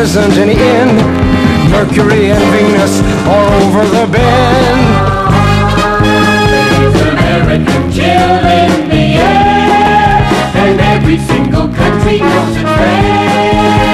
isn't any end. Mercury and Venus are over the bend. There's American chill in the air, and every single country knows its fair.